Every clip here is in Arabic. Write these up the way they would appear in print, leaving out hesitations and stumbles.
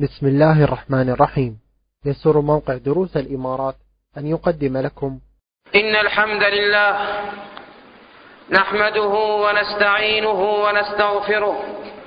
بسم الله الرحمن الرحيم. يسر موقع دروس الإمارات أن يقدم لكم إن الحمد لله نحمده ونستعينه ونستغفره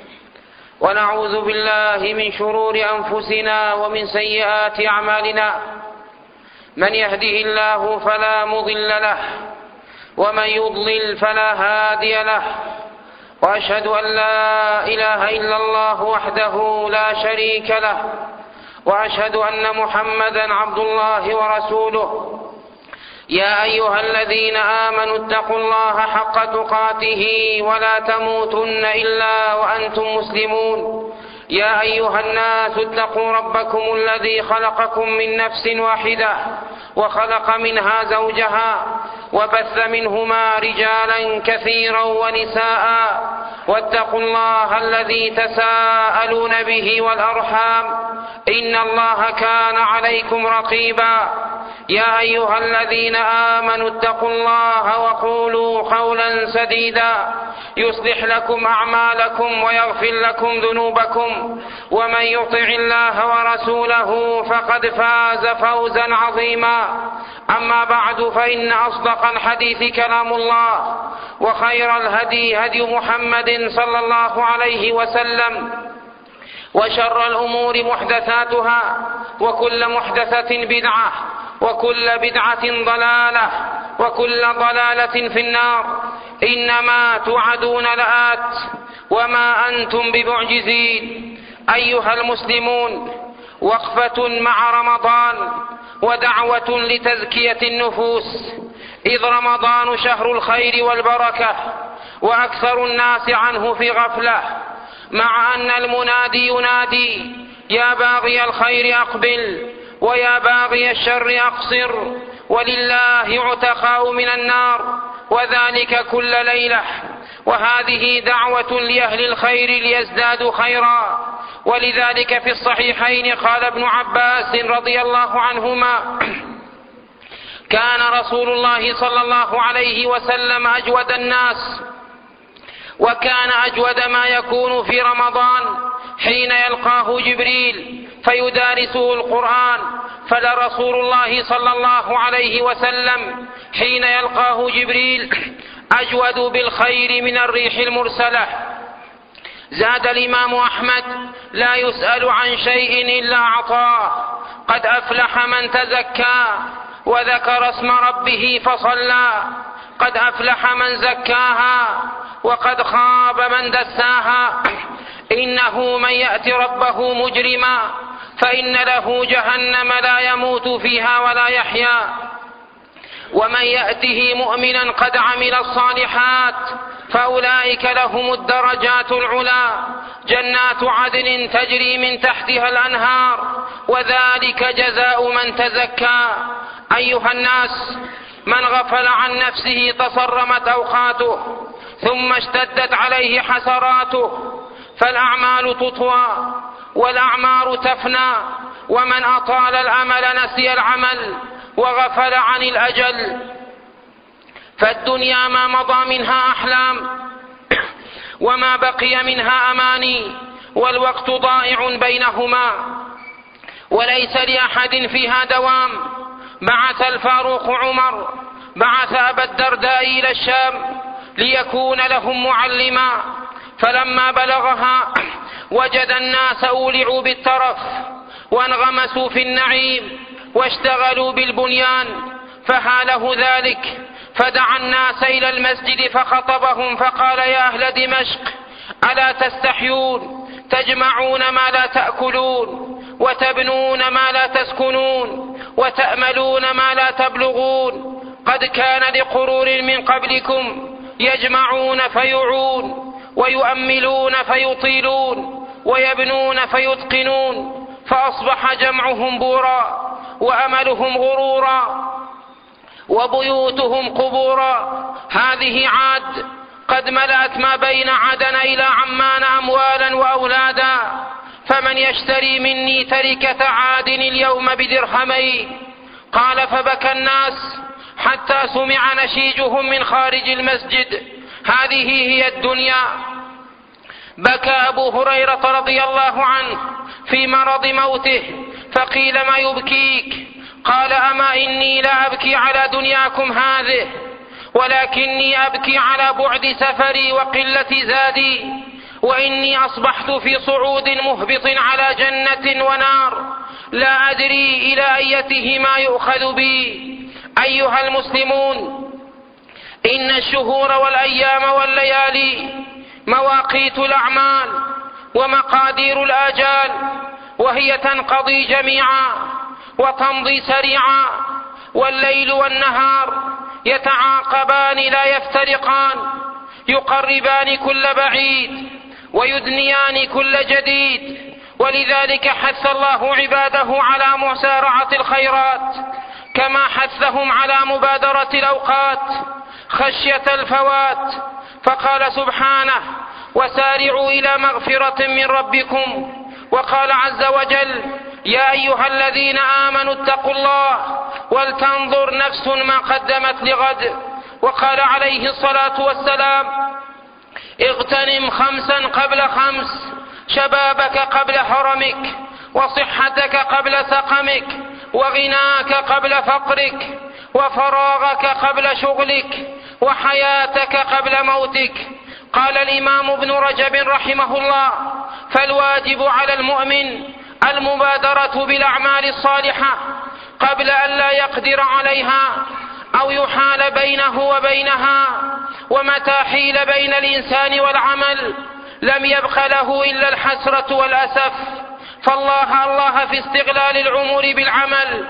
ونعوذ بالله من شرور أنفسنا ومن سيئات أعمالنا. من يهده الله فلا مضل له ومن يضلل فلا هادي له، وأشهد أن لا إله إلا الله وحده لا شريك له، وأشهد أن محمدا عبد الله ورسوله. يا أيها الذين آمنوا اتقوا الله حق تقاته ولا تموتن إلا وأنتم مسلمون. يا أيها الناس اتقوا ربكم الذي خلقكم من نفس واحدة وخلق منها زوجها وبث منهما رجالا كثيرا ونساء، واتقوا الله الذي تساءلون به والأرحام إن الله كان عليكم رقيبا. يا أيها الذين آمنوا اتقوا الله وقولوا قولا سديدا يصلح لكم أعمالكم ويغفر لكم ذنوبكم، ومن يطع الله ورسوله فقد فاز فوزا عظيما. أما بعد، فإن أصدق الحديث كلام الله، وخير الهدي هدي محمد صلى الله عليه وسلم، وشر الأمور محدثاتها، وكل محدثة بدعة، وكل بدعة ضلالة، وكل ضلالة في النار. إنما توعدون لآت وما أنتم بمعجزين. أيها المسلمون، وقفة مع رمضان ودعوة لتزكية النفوس، إذ رمضان شهر الخير والبركة، وأكثر الناس عنه في غفلة، مع أن المنادي ينادي: يا باغي الخير أقبل، ويا باغي الشر أقصر، ولله عتقاء من النار، وذلك كل ليلة. وهذه دعوة لأهل الخير ليزدادوا خيرا. ولذلك في الصحيحين قال ابن عباس رضي الله عنهما: كان رسول الله صلى الله عليه وسلم أجود الناس، وكان أجود ما يكون في رمضان حين يلقاه جبريل فيدارسه القرآن. فلرسول الله صلى الله عليه وسلم حين يلقاه جبريل أجود بالخير من الريح المرسلة. زاد الإمام أحمد: لا يسأل عن شيء إلا أعطاه، قد أفلح من تزكى وذكر اسم ربه فصلى، قد أفلح من زكاها وقد خاب من دساها. إنه من يأت ربه مجرما فإن له جهنم لا يموت فيها ولا يحيا، ومن يأته مؤمنا قد عمل الصالحات فأولئك لهم الدرجات العلى، جنات عدن تجري من تحتها الأنهار، وذلك جزاء من تزكى. أيها الناس، من غفل عن نفسه تصرمت أوقاته ثم اشتدت عليه حسراته، فالأعمال تطوى والأعمار تفنى، ومن أطال الأمل نسي العمل وغفل عن الأجل. فالدنيا ما مضى منها أحلام وما بقي منها أماني، والوقت ضائع بينهما، وليس لأحد فيها دوام. بعث الفاروق عمر أبا الدرداء إلى الشام ليكون لهم معلما، فلما بلغها وجد الناس أولعوا بالترف وانغمسوا في النعيم واشتغلوا بالبنيان، فهاله ذلك، فدعا الناس إلى المسجد فخطبهم فقال: يا أهل دمشق، ألا تستحيون؟ تجمعون ما لا تأكلون، وتبنون ما لا تسكنون، وتأملون ما لا تبلغون. قد كان لقرون من قبلكم يجمعون فيعون، ويؤملون فيطيلون، ويبنون فيتقنون، فأصبح جمعهم بورا، وأملهم غرورا، وبيوتهم قبورا. هذه عاد قد ملأت ما بين عدن إلى عمان أموالا وأولادا، فمن يشتري مني تركة عاد اليوم بدرهمين؟ قال: فبكى الناس حتى سمع نشيجهم من خارج المسجد. هذه هي الدنيا. بكى أبو هريرة رضي الله عنه في مرض موته، فقيل ما يبكيك؟ قال أما إني لا أبكي على دنياكم هذه، ولكني أبكي على بعد سفري وقلة زادي، وإني أصبحت في صعود مهبط على جنة ونار لا أدري إلى أيتهما يؤخذ بي. أيها المسلمون، إن الشهور والأيام والليالي مواقيت الأعمال ومقادير الآجال، وهي تنقضي جميعا وتمضي سريعا، والليل والنهار يتعاقبان لا يفترقان، يقربان كل بعيد ويدنيان كل جديد. ولذلك حث الله عباده على مسارعة الخيرات، كما حثهم على مبادرة الأوقات خشية الفوات، فقال سبحانه: وسارعوا إلى مغفرة من ربكم. وقال عز وجل: يا أيها الذين آمنوا اتقوا الله ولتنظر نفس ما قدمت لغد. وقال عليه الصلاة والسلام: اغتنم 5 قبل 5، شبابك قبل هرمك، وصحتك قبل سقمك، وغناك قبل فقرك، وفراغك قبل شغلك، وحياتك قبل موتك. قال الإمام ابن رجب رحمه الله: فالواجب على المؤمن المبادرة بالأعمال الصالحة قبل أن لا يقدر عليها أو يحال بينه وبينها، ومتى حيل بين الإنسان والعمل لم يبق له إلا الحسرة والأسف. فالله في استغلال العمر بالعمل،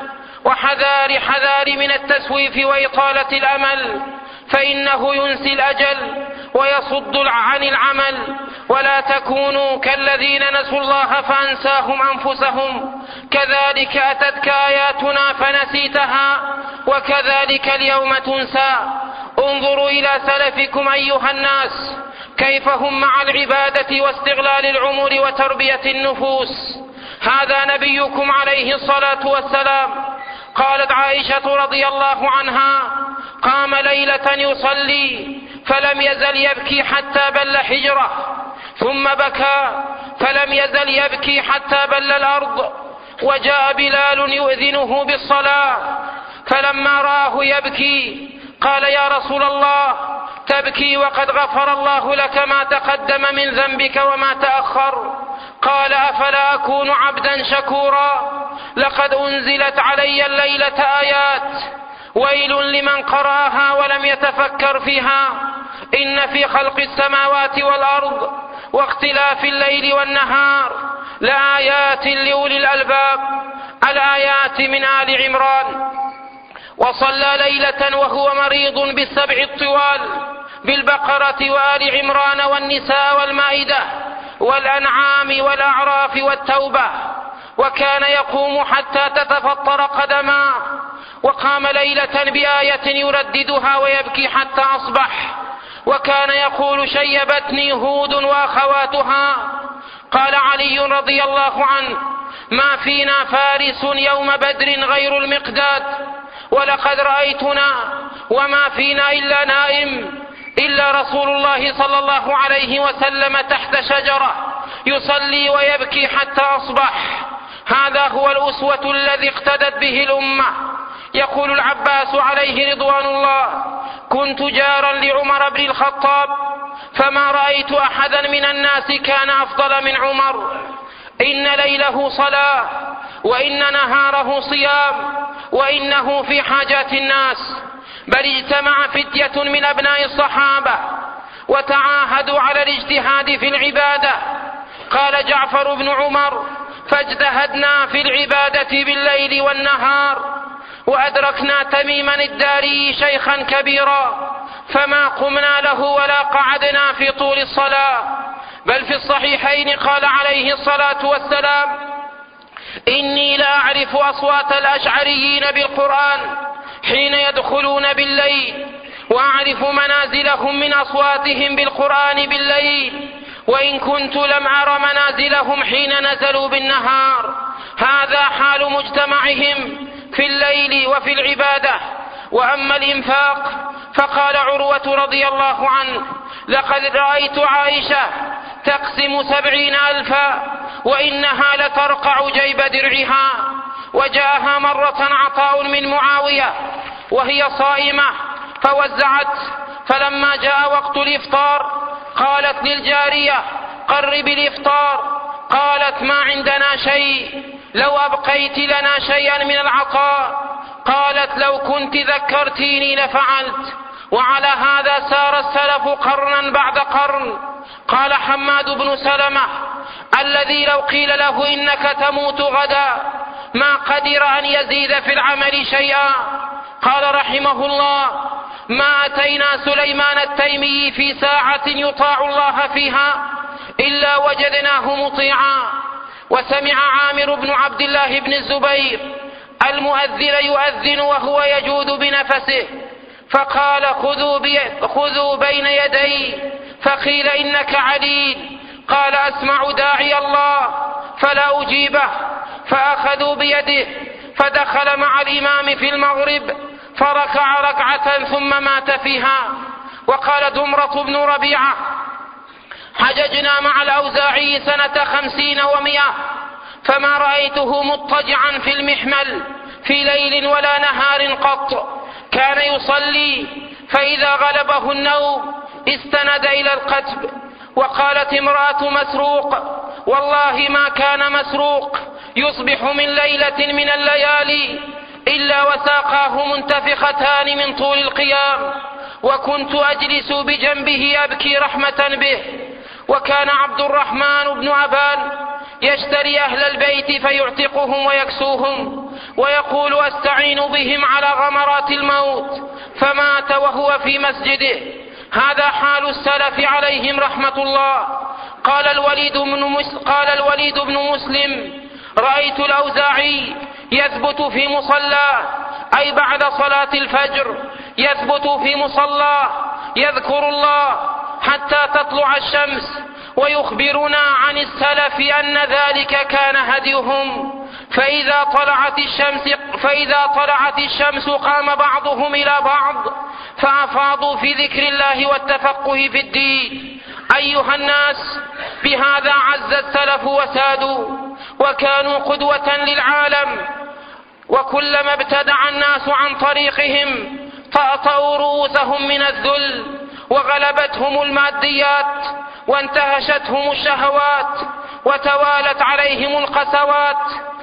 وحذار من التسويف وإطالة الأمل، فإنه ينسي الأجل ويصد عن العمل. ولا تكونوا كالذين نسوا الله فأنساهم أنفسهم، كذلك أتتك آياتنا فنسيتها، وكذلك اليوم تنسى. انظروا إلى سلفكم أيها الناس كيف هم مع العبادة واستغلال العمر وتربية النفوس. هذا نبيكم عليه الصلاة والسلام. قالت عائشة رضي الله عنها: قام ليلة يصلي فلم يزل يبكي حتى بل حجره، ثم بكى فلم يزل يبكي حتى بل الأرض، وجاء بلال يؤذنه بالصلاة، فلما رآه يبكي قال: يا رسول الله، تبكي وقد غفر الله لك ما تقدم من ذنبك وما تأخر؟ قال: أفلا أكون عبدا شكورا؟ لقد أنزلت علي الليلة آيات، ويل لمن قرأها ولم يتفكر فيها. إن في خلق السماوات والأرض واختلاف الليل والنهار لآيات لأولي الألباب. الآيات من آل عمران. وصلى ليلة وهو مريض بالسبع الطوال، بالبقرة وآل عمران والنساء والمائدة والأنعام والأعراف والتوبة، وكان يقوم حتى تتفطر قدماه. وقام ليلة بآية يرددها ويبكي حتى أصبح، وكان يقول: شيبتني هود وأخواتها. قال علي رضي الله عنه: ما فينا فارس يوم بدر غير المقداد، ولقد رأيتنا وما فينا إلا نائم، إلا رسول الله صلى الله عليه وسلم تحت شجرة يصلي ويبكي حتى أصبح. هذا هو الأسوة الذي اقتدت به الأمة. يقول العباس عليه رضوان الله: كنت جارا لعمر بن الخطاب، فما رأيت أحدا من الناس كان أفضل من عمر. إن ليله صلاة، وإن نهاره صيام، وإنه في حاجات الناس. بل اجتمع فتية من أبناء الصحابة وتعاهدوا على الاجتهاد في العبادة. قال جعفر بن عمر: فاجتهدنا في العبادة بالليل والنهار، وأدركنا تميما الداري شيخا كبيرا، فما قمنا له ولا قعدنا في طول الصلاة. بل في الصحيحين قال عليه الصلاة والسلام: إني لأعرف أصوات الأشعريين بالقرآن حين يدخلون بالليل، وأعرف منازلهم من أصواتهم بالقرآن بالليل، وإن كنت لم أر منازلهم حين نزلوا بالنهار. هذا حال مجتمعهم في الليل وفي العبادة. وأما الإنفاق فقال عروة رضي الله عنه: لقد رأيت عائشة تقسم 70,000 وإنها لترقع جيب درعها. وجاءها مرة عطاء من معاوية وهي صائمة فوزعت، فلما جاء وقت الإفطار قالت للجارية: قرب الإفطار. قالت: ما عندنا شيء، لو أبقيت لنا شيئا من العطاء. قالت: لو كنت ذكرتيني لفعلت. وعلى هذا سار السلف قرنا بعد قرن. قال حماد بن سلمة: الذي لو قيل له إنك تموت غدا ما قدر أن يزيد في العمل شيئا. قال رحمه الله: ما أتينا سليمان التيمي في ساعة يطاع الله فيها إلا وجدناه مطيعا. وسمع عامر بن عبد الله بن الزبير المؤذن يؤذن وهو يجود بنفسه، فقال: خذوا بين يدي. فقيل: إنك عليل. قال: أسمع داعي الله فلا أجيبه. فأخذوا بيده فدخل مع الإمام في المغرب فركع ركعة ثم مات فيها. وقال دمرة بن ربيعة: حججنا مع الأوزاعي سنة 50 و100 فما رأيته مضطجعا في المحمل في ليل ولا نهار قط. كان يصلي فإذا غلبه النوم استند إلى القتب. وقالت امرأة مسروق: والله ما كان مسروق يصبح من ليلة من الليالي إلا وساقاه منتفختان من طول القيام، وكنت أجلس بجنبه أبكي رحمة به. وكان عبد الرحمن بن أبان يشتري أهل البيت فيعتقهم ويكسوهم ويقول: أستعين بهم على غمرات الموت، فمات وهو في مسجده. هذا حال السلف عليهم رحمة الله. قال الوليد بن مسلم: رأيت الأوزاعي يثبت في مصلاه، أي بعد صلاة الفجر يثبت في مصلاه يذكر الله حتى تطلع الشمس، ويخبرنا عن السلف أن ذلك كان هديهم. فإذا طلعت الشمس قام بعضهم إلى بعض فأفاضوا في ذكر الله والتفقه في الدين. أيها الناس، بهذا عز السلف وسادوا وكانوا قدوة للعالم. وكلما ابتدع الناس عن طريقهم طأطأوا رؤوسهم من الذل، وغلبتهم الماديات وانتهشتهم الشهوات وتوالت عليهم القسوات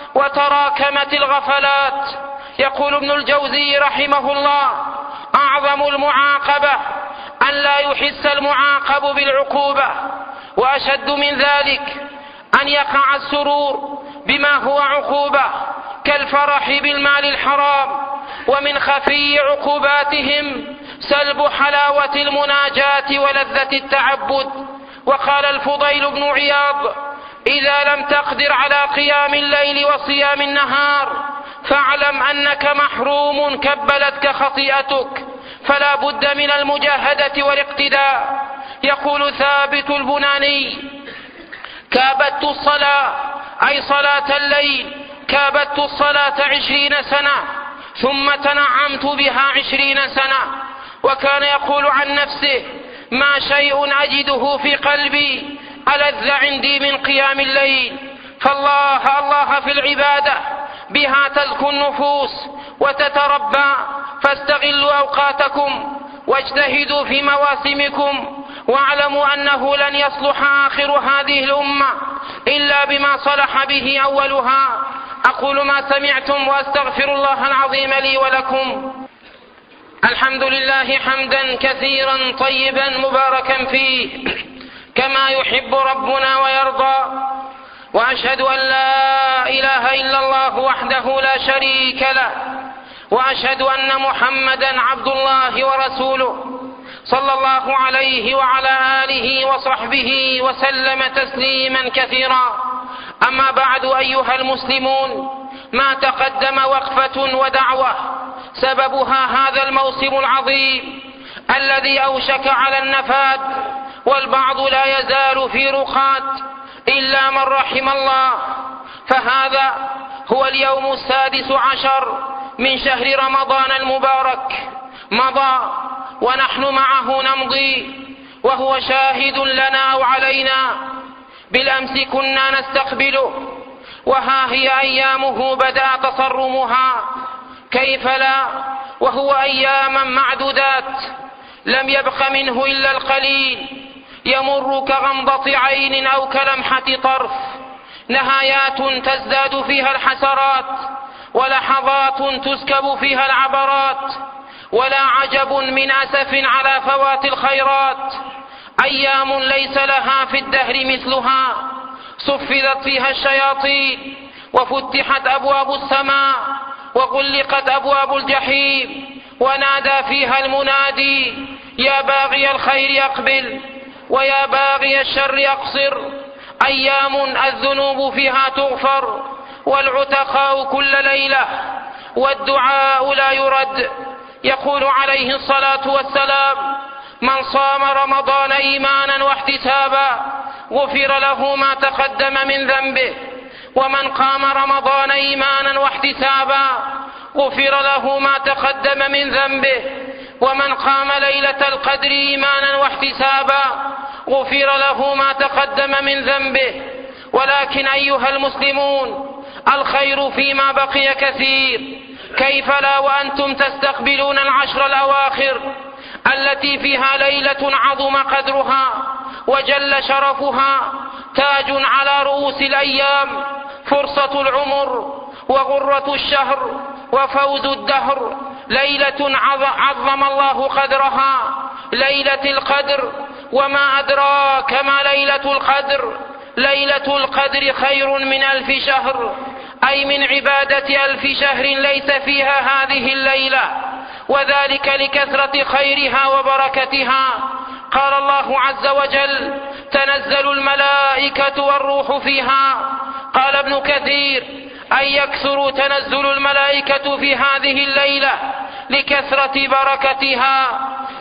وتراكمت الغفلات. يقول ابن الجوزي رحمه الله: أعظم المعاقبة أن لا يحس المعاقب بالعقوبة، وأشد من ذلك أن يقع السرور بما هو عقوبة كالفرح بالمال الحرام. ومن خفي عقوباتهم سلب حلاوة المناجاة ولذة التعبد. وقال الفضيل بن عياض: إذا لم تقدر على قيام الليل وصيام النهار فاعلم أنك محروم كبلتك خطيئتك، فلا بد من المجاهدة والاقتداء. يقول ثابت البناني: كابدت الصلاة، أي صلاة الليل، كابدت الصلاة 20 سنة ثم تنعمت بها 20 سنة. وكان يقول عن نفسه: ما شيء أجده في قلبي ألذ عندي من قيام الليل. فالله الله في العبادة، بها تزكو النفوس وتتربى. فاستغلوا أوقاتكم واجتهدوا في مواسمكم، واعلموا أنه لن يصلح آخر هذه الأمة إلا بما صلح به أولها. أقول ما سمعتم وأستغفر الله العظيم لي ولكم. الحمد لله حمدا كثيرا طيبا مباركا فيه كما يحب ربنا ويرضى. وأشهد أن لا إله إلا الله وحده لا شريك له، وأشهد أن محمدا عبد الله ورسوله صلى الله عليه وعلى آله وصحبه وسلم تسليما كثيرا. أما بعد أيها المسلمون، ما تقدم وقفة ودعوة سببها هذا الموسم العظيم الذي أوشك على النفاد، والبعض لا يزال في رقاد إلا من رحم الله. فهذا هو اليوم 16 من شهر رمضان المبارك مضى ونحن معه نمضي، وهو شاهد لنا أو علينا. بالأمس كنا نستقبله، وها هي أيامه بدأ تصرمها، كيف لا وهو أياما معدودات لم يبق منه إلا القليل، يمر كغمضة عين أو كلمحة طرف، نهايات تزداد فيها الحسرات، ولحظات تسكب فيها العبرات، ولا عجب من أسف على فوات الخيرات. أيام ليس لها في الدهر مثلها، صفدت فيها الشياطين، وفتحت أبواب السماء، وغلقت أبواب الجحيم، ونادى فيها المنادي: يا باغي الخير أقبل، ويا باغي الشر أقصر. أيام الذنوب فيها تغفر، والعتقاء كل ليلة، والدعاء لا يرد. يقول عليه الصلاة والسلام: من صام رمضان إيمانا واحتسابا غفر له ما تقدم من ذنبه، ومن قام رمضان إيمانا واحتسابا غفر له ما تقدم من ذنبه، ومن قام ليلة القدر إيمانا واحتسابا غفر له ما تقدم من ذنبه. ولكن أيها المسلمون، الخير فيما بقي كثير، كيف لا وأنتم تستقبلون العشر الأواخر التي فيها ليلة عظم قدرها وجل شرفها، تاج على رؤوس الأيام، فرصة العمر وغرة الشهر وفوز الدهر، ليلة عظم الله قدرها، ليلة القدر. وما أدراك ما ليلة القدر؟ ليلة القدر خير من 1000 شهر، أي من عبادة 1000 شهر ليس فيها هذه الليلة، وذلك لكثرة خيرها وبركتها. قال الله عز وجل: تنزل الملائكة والروح فيها. قال ابن كثير: أي يكثر تنزل الملائكة في هذه الليلة لكثرة بركتها.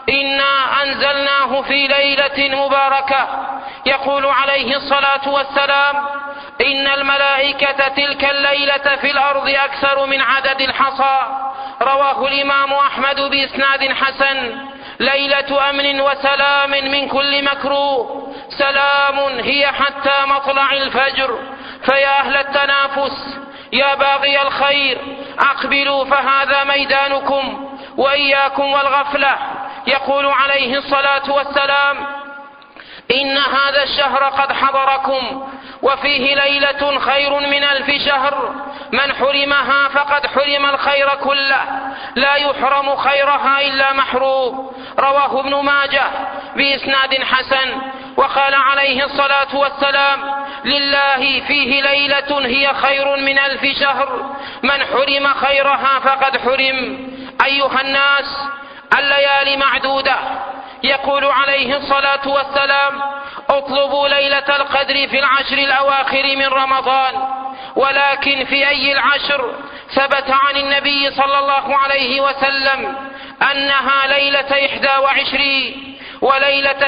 إنا أنزلناه في ليلة مباركة. يقول عليه الصلاة والسلام: إن الملائكة تلك الليلة في الأرض أكثر من عدد الحصى. رواه الإمام أحمد بإسناد حسن: ليلة أمن وسلام من كل مكروه، سلام هي حتى مطلع الفجر. فيا أهل التنافس، يا باغي الخير، أقبلوا فهذا ميدانكم، وإياكم والغفلة. يقول عليه الصلاة والسلام: إن هذا الشهر قد حضركم، وفيه ليلة خير من 1000 شهر، من حرمها فقد حرم الخير كله، لا يحرم خيرها إلا محروم. رواه ابن ماجه بإسناد حسن. وقال عليه الصلاة والسلام: لله فيه ليلة هي خير من 1000 شهر، من حرم خيرها فقد حرم. أيها الناس، الليالي معدودة. يقول عليه الصلاة والسلام: اطلبوا ليلة القدر في العشر الأواخر من رمضان. ولكن في أي العشر؟ ثبت عن النبي صلى الله عليه وسلم أنها ليلة 21 وليلة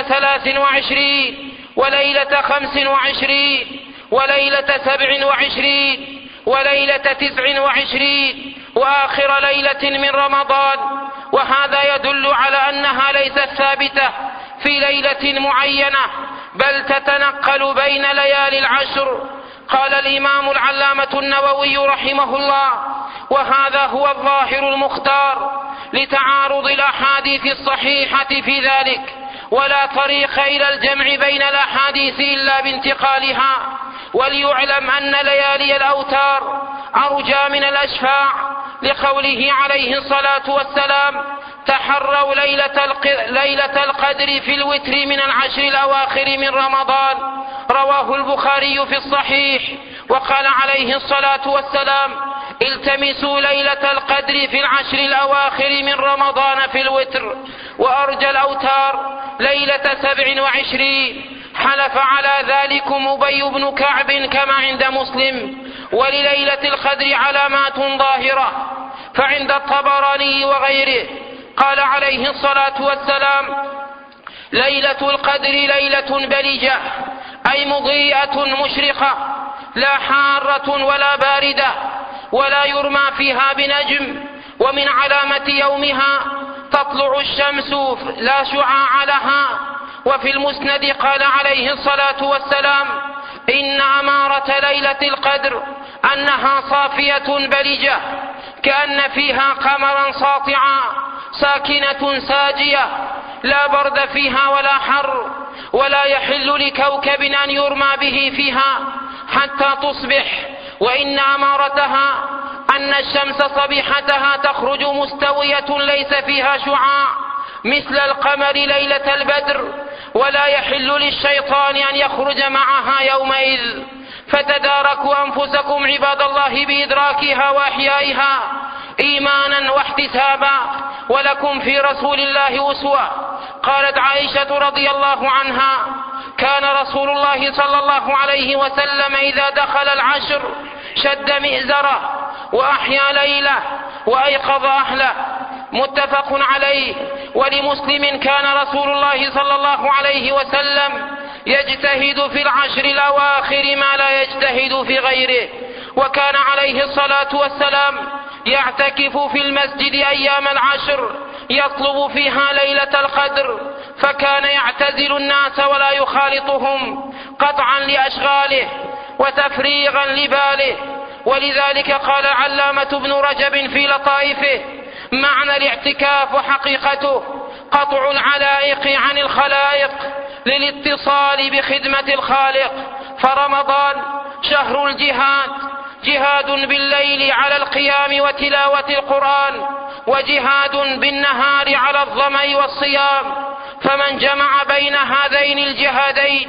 23 وليلة 25 وليلة 27 وليلة 29 وآخر ليلة من رمضان. وهذا يدل على أنها ليست ثابتة في ليلة معينة، بل تتنقل بين ليالي العشر. قال الإمام العلامة النووي رحمه الله: وهذا هو الظاهر المختار لتعارض الأحاديث الصحيحة في ذلك، ولا طريق إلى الجمع بين الأحاديث إلا بانتقالها. وليعلم أن ليالي الأوتار أرجى من الأشفاع، لقوله عليه الصلاة والسلام: تحروا ليلة القدر في الوتر من العشر الأواخر من رمضان. رواه البخاري في الصحيح. وقال عليه الصلاة والسلام: التمسوا ليلة القدر في العشر الأواخر من رمضان في الوتر. وأرجى الأوتار ليلة 27. حلف على ذلك أبي بن كعب كما عند مسلم. ولليلة القدر علامات ظاهرة، فعند الطبراني وغيره قال عليه الصلاة والسلام: ليلة القدر ليلة بلجة، أي مضيئة مشرقة، لا حارة ولا باردة، ولا يرمى فيها بنجم، ومن علامة يومها تطلع الشمس لا شعاع لها. وفي المسند قال عليه الصلاة والسلام: إن أمارة ليلة القدر أنها صافية بلجة كأن فيها قمرا ساطعا ساكنة ساجية لا برد فيها ولا حر، ولا يحل لكوكب أن يرمى به فيها حتى تصبح. وإن أمارتها أن الشمس صبيحتها تخرج مستوية ليس فيها شعاع مثل القمر ليلة البدر، ولا يحل للشيطان أن يخرج معها يومئذ. فتداركوا أنفسكم عباد الله بإدراكها وإحيائها إيمانا واحتسابا، ولكم في رسول الله أسوة. قالت عائشة رضي الله عنها: كان رسول الله صلى الله عليه وسلم إذا دخل العشر شد مئزره وأحيا ليله وأيقظ أهله. متفق عليه. ولمسلم: كان رسول الله صلى الله عليه وسلم يجتهد في العشر الأواخر ما لا يجتهد في غيره. وكان عليه الصلاة والسلام يعتكف في المسجد أيام العشر يطلب فيها ليلة القدر، فكان يعتزل الناس ولا يخالطهم قطعا لأشغاله وتفريغا لباله. ولذلك قال علامة ابن رجب في لطائفه: معنى الاعتكاف وحقيقته قطع العلائق عن الخلائق للاتصال بخدمة الخالق. فرمضان شهر الجهاد، جهاد بالليل على القيام وتلاوة القرآن، وجهاد بالنهار على الظمأ والصيام. فمن جمع بين هذين الجهادين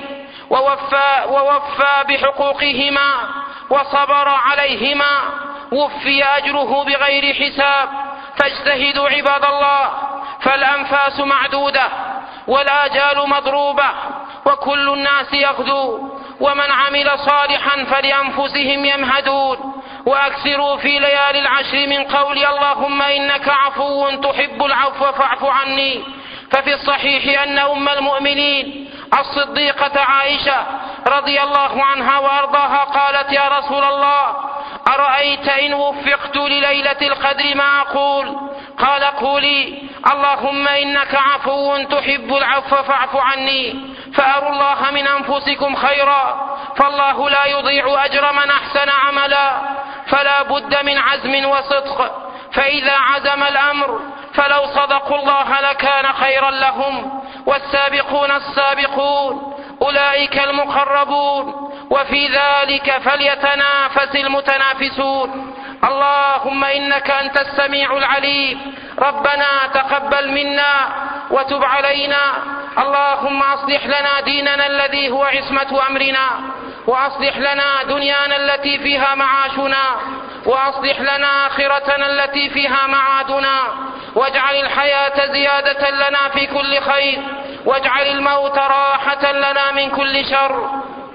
ووفى بحقوقهما وصبر عليهما وفي أجره بغير حساب. فاجتهدوا عباد الله، فالأنفاس معدودة والآجال مضروبة وكل الناس يغدو، ومن عمل صالحا فلأنفسهم يمهدون. وأكثروا في ليالي العشر من قول اللهم إنك عفو تحب العفو فاعف عني. ففي الصحيح أن أم المؤمنين الصديقة عائشة رضي الله عنها وأرضاها قالت: يا رسول الله، أرأيت إن وفقت لليلة القدر ما أقول؟ قال: قولي اللهم إنك عفو تحب العفو فاعف عني. فأروا الله من أنفسكم خيرا، فالله لا يضيع أجر من أحسن عملا. فلا بد من عزم وصدق، فإذا عزم الأمر فلو صدقوا الله لكان خيرا لهم. والسابقون السابقون أولئك المقربون، وفي ذلك فليتنافس المتنافسون. اللهم إنك أنت السميع العليم، ربنا تقبل منا وتب علينا. اللهم أصلح لنا ديننا الذي هو عصمة أمرنا، وأصلح لنا دنيانا التي فيها معاشنا، وأصلح لنا آخرتنا التي فيها معادنا. واجعل الحياة زيادة لنا في كل خير، واجعل الموت راحة لنا من كل شر.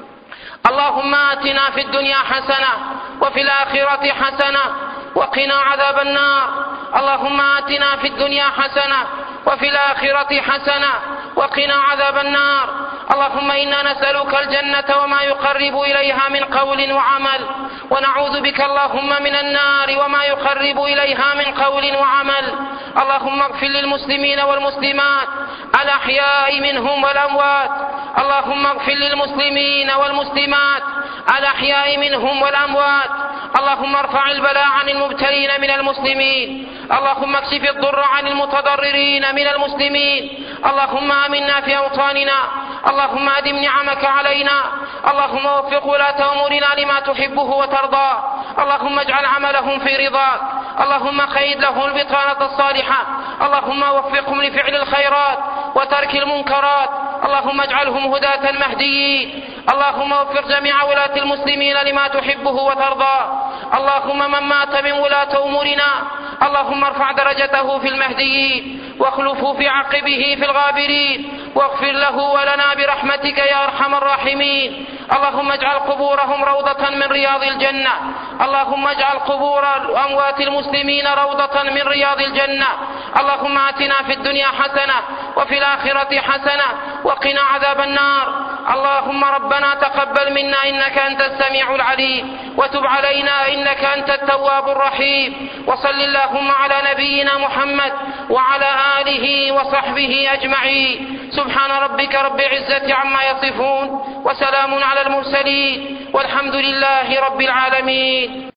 اللهم آتنا في الدنيا حسنة وفي الآخرة حسنة وقنا عذاب النار. اللهم آتنا في الدنيا حسنة وفي الآخرة حسنة وقنا عذاب النار. اللهم إنا نسألك الجنة وما يقرب إليها من قول وعمل، ونعوذ بك اللهم من النار وما يقرب إليها من قول وعمل. اللهم اغفر للمسلمين والمسلمات الأحياء منهم والأموات. اللهم اغفر للمسلمين والمسلمات الأحياء منهم والأموات. اللهم ارفع البلاء عن المبتلين من المسلمين. اللهم اكشف الضر عن المتضررين من المسلمين. اللهم آمنا في أوطاننا. اللهم أدم نعمك علينا. اللهم وفق ولاة أمورنا لما تحبه وترضى. اللهم اجعل عملهم في رضاك. اللهم قيد لهم البطانة الصالحة. اللهم وفقهم لفعل الخيرات وترك المنكرات. اللهم اجعلهم هداة مهديين. اللهم وفق جميع ولاة المسلمين لما تحبه وترضى. اللهم من مات من ولاة أمورنا اللهم ارفع درجته في المهديين واخلفه في عقبه في الغابرين. واغفر له ولنا برحمتك يا أرحم الراحمين. اللهم اجعل قبورهم روضة من رياض الجنة. اللهم اجعل قبور أموات المسلمين روضة من رياض الجنة. اللهم آتنا في الدنيا حسنة وفي الآخرة حسنة وقنا عذاب النار. اللهم ربنا تقبل منا إنك أنت السميع العليم وتب علينا إنك أنت التواب الرحيم. وصل اللهم على نبينا محمد وعلى آله وصحبه أجمعين. سبحان ربك رب العزة عما يصفون وسلام على المرسلين والحمد لله رب العالمين.